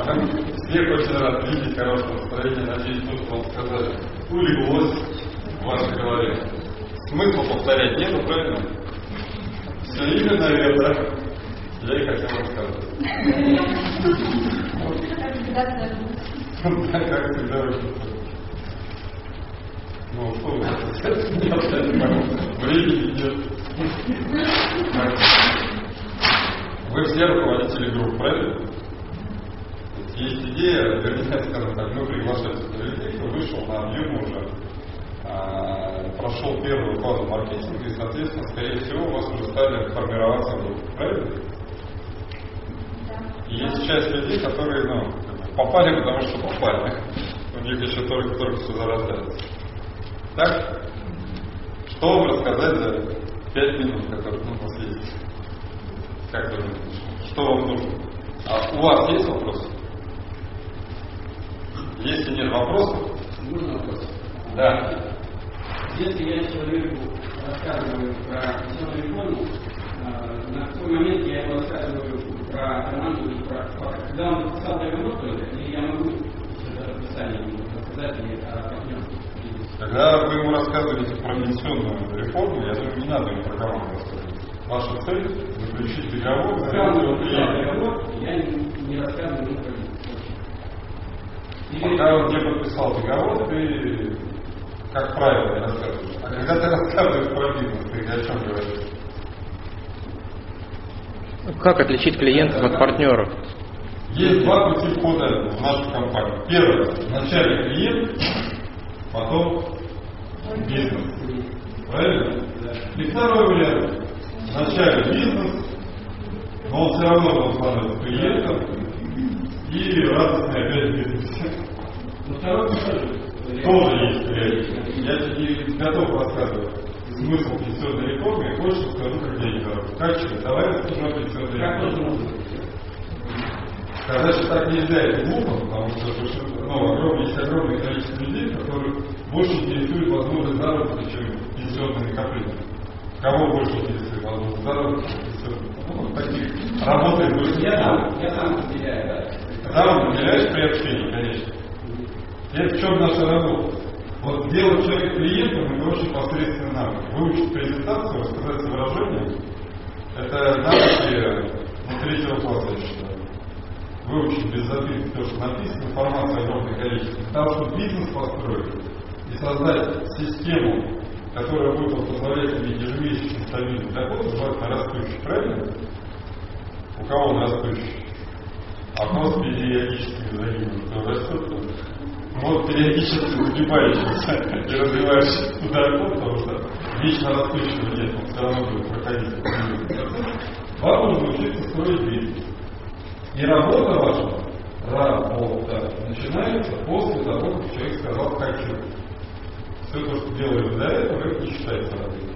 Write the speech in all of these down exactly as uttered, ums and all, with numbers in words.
Всех очень рад видеть, хорошее настроение. Надеюсь, то, что вам сказали, улеглось в вашей голове. Смысла повторять нету, правильно? Все именно, наверное, я и хотел рассказать. Да, как всегда, очень. Ну, что вы хотите? Времени нет. Вы все руководители групп, правильно? Есть идея, вернее, скажем так, мы приглашаем людей, кто вышел на объем уже, а, прошел первую фазу маркетинга, и, соответственно, скорее всего, у вас уже стали формироваться группы, правильно? Да. И есть часть людей, которые, ну, попали, потому что попали. У них еще только-только все зарождается. Так? Что вам рассказать за пять минут, которые у нас есть? Как вы думаете? Что вам нужно? А у вас есть вопросы? Если нет вопросов? Можно вопрос? Да. Если я человеку рассказываю про пенсионную реформу, на какой момент я ему рассказываю про команду и про... Когда он подписал договор только, или я могу это расписание рассказать или о партнерстве? Когда вы ему рассказываете про пенсионную реформу, я думаю, не надо ему про команду рассказывать. Ваша цель – заключить договор, Когда он подписал договор, я не, не рассказываю ему про это. Пока он не подписал договор, ты, как правило, не рассказываешь. А когда ты рассказываешь про бизнес, ты о чем говоришь? Как отличить клиентов от партнеров? Есть два пути входа в нашу компанию. Первый – вначале клиент, потом бизнес. Правильно? И второй вариант – вначале бизнес, но он все равно становится клиентом и радостный опять бизнес. Но второй Тоже есть реально. Я тебе не готов рассказывать смысл пенсионной реформы, я больше скажу, как деньги заработать. Как что? Давай расскажу о пенсионной реформе. Сказать, что так нельзя, это глупо, потому что ну, огромное, есть огромное количество людей, которые больше интересуют возможность заработка, чем пенсионные накопления. Кого больше интересует возможность заработка? Ну, таких работает больше. Я сам, я сам разделяю, да. Сам разделяешь при общении, конечно. И в чем наша работа? Вот делать человека клиентом — это очень посредственный навык. Выучить презентацию, рассказать с выражением — это навыки ну, третьего класса, я считаю. Выучить без запинки то, что написано, информации огромное количество. Для того, чтобы бизнес построить и создать систему, которая будет вам позволять иметь ежемесячный стабильный доход, желательно растущий, правильно? У кого он растущий? А просто периодически загибает, кто растет, то вот периодически загибающийся и развивающийся туда, потому что вечно растущего нет, он все равно будет проходить. Вам нужно учиться строить бизнес. И работа ваша, работа, начинается после того, как человек сказал «хочу». Все то, что делали до этого, это не считается работой.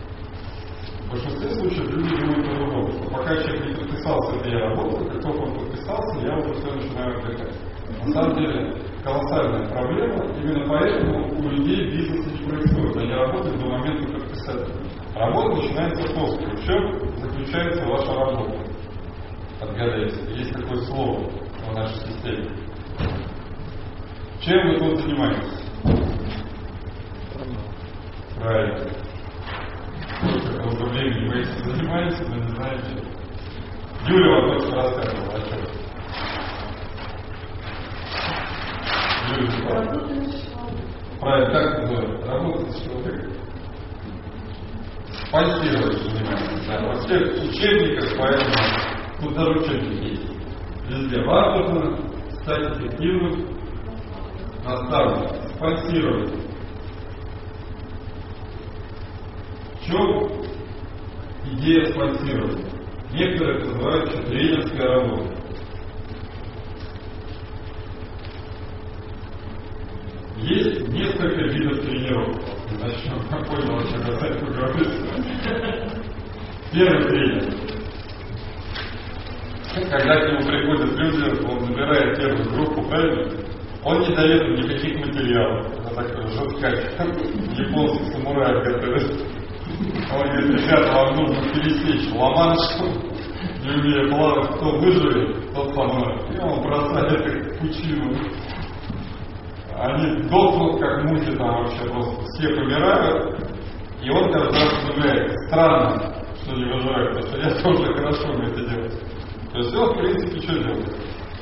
В большинстве случаев люди думают по-другому, что пока человек не подписался, это я работаю, как только он подписался, я уже все начинаю отдыхать. На самом деле, колоссальная проблема, именно поэтому у людей бизнес не происходит, они работают до момента подписания. Работа начинается после. В чем заключается ваша работа? Отгадайте, есть такое слово в нашей системе. Чем вы тут занимаетесь? Правильно. Какого-то времени вы этим занимаетесь, но не знаете. Юля вам только рассказывала о чем. Юля, правильно, как это называется? Работать с человеком. Спонсировать занимаетесь. Да. Во всех учебниках, поэтому тут даже учебники есть. Везде. Вам нужно стать эффективным наставником. Спонсировать. В чем идея спонсирования? Некоторые это называют еще тренерская работа. Есть несколько видов тренировок. Начнем, как понял, вообще касать поговорить. Первый тренер. Когда к нему приходят люди, он набирает первую группу, правильно? Он не дает им никаких материалов. Это такой жесткач. Японский самурай готовит. Он говорит, ребята, вам нужно пересечь Ла-Манш, не умея плавать, кто выживет, тот со мной. И он бросает их в пучину. Они дохнут, как мухи, там вообще просто все помирают. И он каждый раз удивляется. Странно, что не выживает, потому что я тоже хорошо умею это делать. То есть он, в принципе, что делает?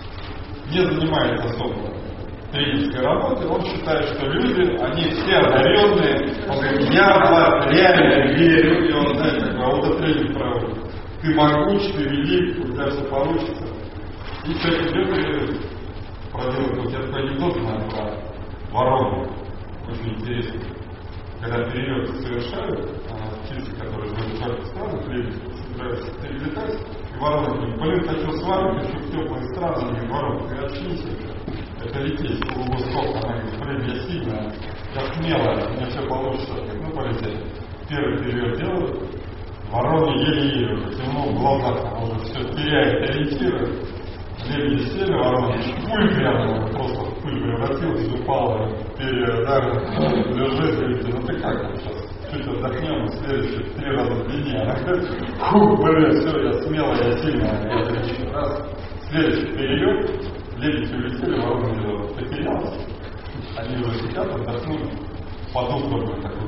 Не занимается особо тренерской работой, он считает, что люди, они все одаренные. Он говорит, я в вас реально верю, и он, знаете, как бы аутотренинг проводит. Ты могуч, ты велик, у тебя все получится. И человек идет и проделает. Вот я такой анекдот знаю про ворону, очень интересный. Когда перелеты совершают, птицы, которые живут в жарких странах, собираются перелетать, и вороны говорят, блин, хочу с вами, хочу в теплые страны, они говорят, ворон, ты очнись уже. Это лететь, полувысоко, она говорит, блин, я сильная, я смелая, у меня все получится. Я говорю, ну полетели. Первый перелет делают, вороны еле-еле уже, темно в глазах, она уже все теряет ориентиры. Лебеди сели, ворона, пыль прямо, просто в пыль превратилась, упала, передарила, лежит, говорит, ну ты как там сейчас, чуть отдохнем, следующие три раза длиннее. Она говорит, фу, блин, все, я смелая, я сильная, я это раз. Следующий перелет, лебеди улетели, ворона не потерялась, они уже сидят, отдохнули, подух такой, такой,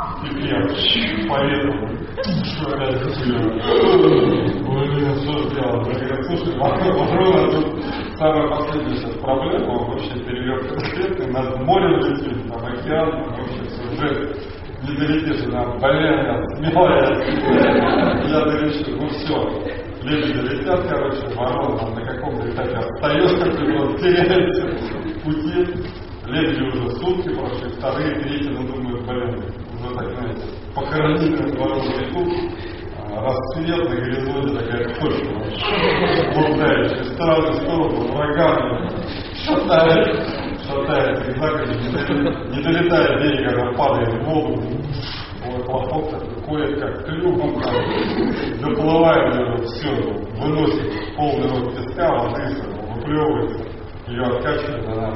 пипец, по ветру, что опять засует. Блин, что сделал? Говорят, слушай, ворона тут самая последняя сейчас проблема, он вообще перелет конкретный, над морем летит, там океан, вообще все уже не долетишь, она, блин, я смелая, я долечу, ну все, лебеди летят, короче, ворона на каком-то этапе остается, как-то теряется в пути, лебеди уже сутки прошли, вторые, третьи, ну думают, блин, уже так, знаете, похоронить как ворону летут. Рассвет на горизонте, такая точка, блуждающая, в сторону, в сторону, врагами, шатает, шатает, зигзагами, не, не долетая берега, она падает в воду, ой, плохо такой, ходит как клювом, доплывает ее, все, выносит полный рот песка, воды, выплевывается, ее откачивает, она,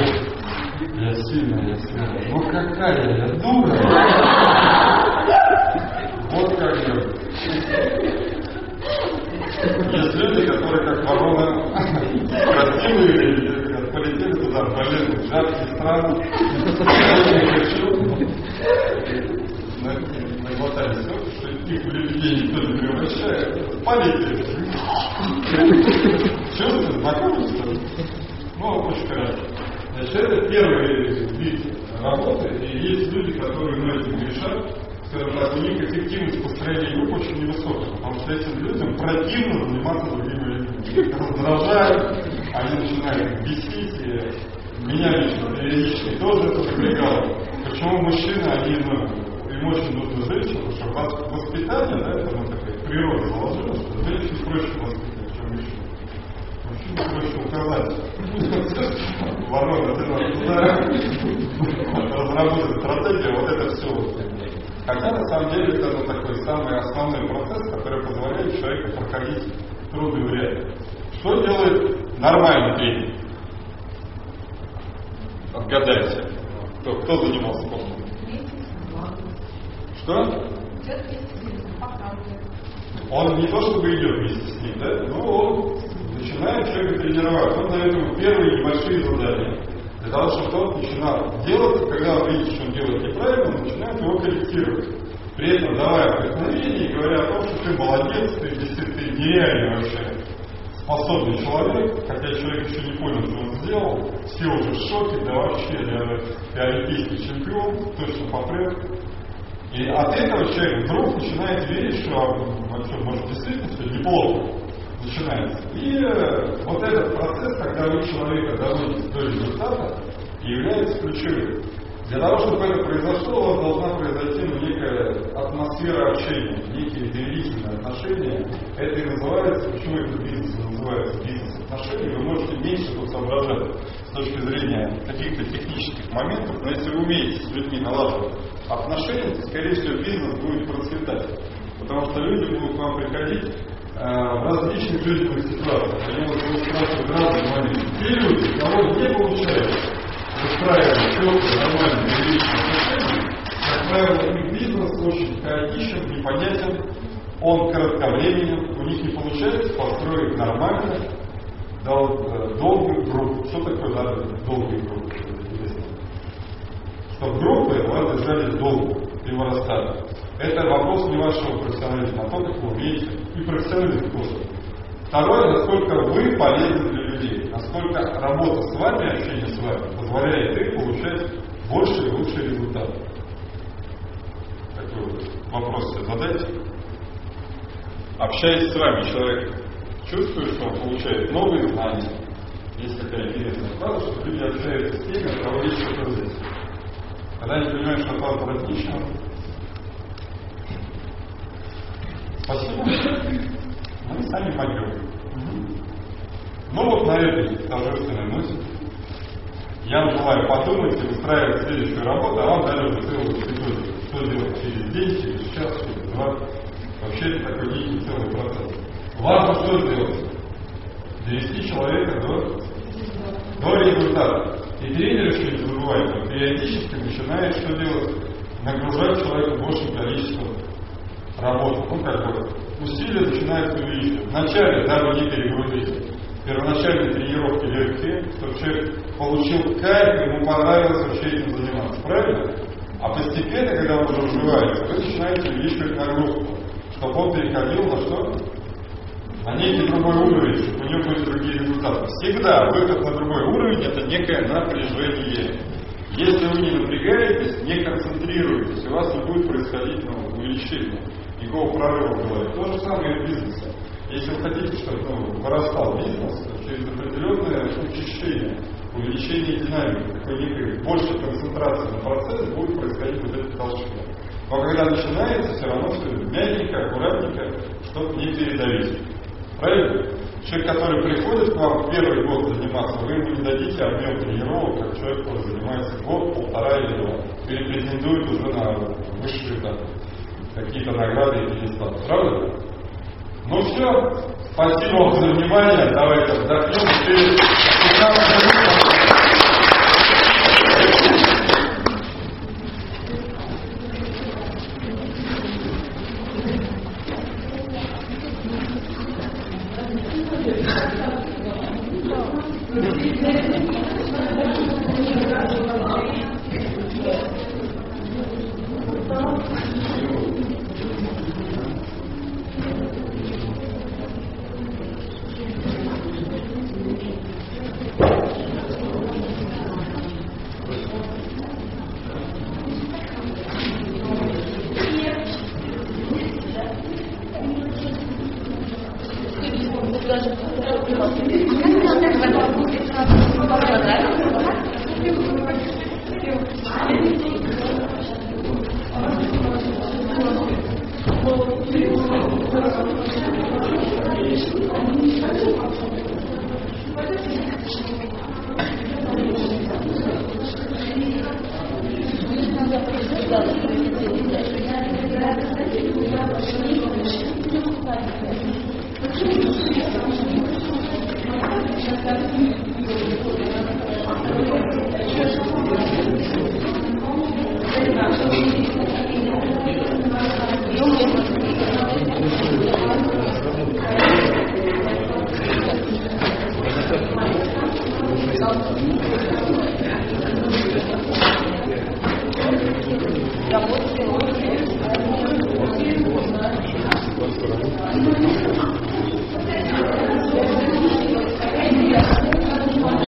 я сильная, я сильная, ну какая я дура! Вот как же. Есть люди, которые как ворона красивые, или полетели туда, блин, в жаркие страны, очень хочу, наглотали все, что их в людей никто не превращает, полетели. Чувствуете, знакомы, что ли? Ну, очень хорошо. Значит, это первый вид работы, и есть люди, которые ну, этим решают. Скажем так, у них эффективность построения групп очень невысокая, потому что этим людям противно заниматься другими людьми. Раздражают, они начинают бесить, и меня лично периодически тоже это напрягало. Почему мужчины, они, ну, им очень нужны женщины, потому что воспитание, да, это ну, такая природа заложила, что женщин проще воспитать, чем мужчин. Мужчину проще указать. Ворона, ты надо туда разработать стратегию, вот это все. Хотя на самом деле это ну, такой самый основной процесс, который позволяет человеку проходить трудные варианты. Что делает нормальный тренер? Отгадайте. Кто, кто занимался спортом? Что? Он не то чтобы идет вместе с ним, да? Но он начинает человека тренировать. Он дает ему первые небольшие задания. Для того, чтобы он начинал делать, когда он видит, что он делает неправильно, он начинает его корректировать. При этом давая вдохновение и говоря о том, что ты молодец, ты действительно ты нереальный вообще способный человек, хотя человек еще не понял, что он сделал, все уже в шоке, да вообще, я, я олимпийский чемпион, точно попрет. И от этого человек вдруг начинает верить, что вообще, может действительно все неплохо начинается. И э, вот этот процесс, когда вы человека доводите до результата, является ключевым. Для того, чтобы это произошло, у вас должна произойти ну, некая атмосфера общения, некие доверительные отношения. Это и называется, почему это бизнес называется бизнес-отношения, вы можете меньше тут соображать с точки зрения каких-то технических моментов, но если вы умеете с людьми налаживать отношения, то, скорее всего, бизнес будет процветать. Потому что люди будут к вам приходить э, в различных жизненных ситуациях. Они вот будут спрашивать разные моменты. Те люди, кого не получается выстраивать четкие, нормальные, доверительные отношения, как правило, их бизнес очень хаотичен, непонятен, он кратковременен, у них не получается построить нормально дол- долгую группу. Что такое надо долгую группу? Чтобы группы вас держали долго и вырастали. Это вопрос не вашего профессионализма, а то, как вы умеете, и профессионализм тоже. Второе, насколько вы полезны для людей, насколько работа с вами, общение с вами позволяет им получать больше и лучшие результаты. Такой вот вопрос себе задайте. Общаясь с вами, человек чувствует, что он получает новые знания. Есть такая интересная фраза, что люди общаются с теми, у кого есть что-то здесь. Когда они понимают, что от вас отлично. Спасибо. Мы сами пойдем. Ну вот на этой торжественной ноте я вам желаю подумать и устраивать следующую работу, а вам дали уже целую методику. Что делать через день, через час, через два. Вообще это такой некий целый процесс. Важно что сделать? Довести человека до, до результата. И тренер еще не забывайте, он периодически начинает что делать? Нагружать человека большим количеством работы. Ну как бы усилия начинаются увеличивать. Вначале, дабы не перегрузить, первоначальные тренировки легкие, чтобы человек получил кайф, ему понравилось вообще этим заниматься. Правильно? А постепенно, когда он уже развивается, вы начинаете увеличивать нагрузку, чтобы он переходил на что? На некий другой уровень, чтобы у него были другие результаты. Всегда выход на другой уровень – это некое напряжение. Если вы не напрягаетесь, не концентрируетесь, у вас не будет происходить ну, увеличение, никакого прорыва в голове. То же самое и в бизнесе. Если вы хотите, чтобы ну, вырастал бизнес, то через определенное учащение, увеличение динамики, такой некой большей концентрации на процесс будет происходить вот эти толчки. Но когда начинается, все равно все мягенько, аккуратненько, чтобы не передавить. Правильно? Человек, который приходит к вам первый год заниматься, вы ему не дадите объем тренировок, как человек, который занимается год, полтора или два, или претендует уже на высшие да, какие-то награды и пьедесталы. Правда? Ну все, спасибо вам за внимание, давайте вдохнем перед Thank you.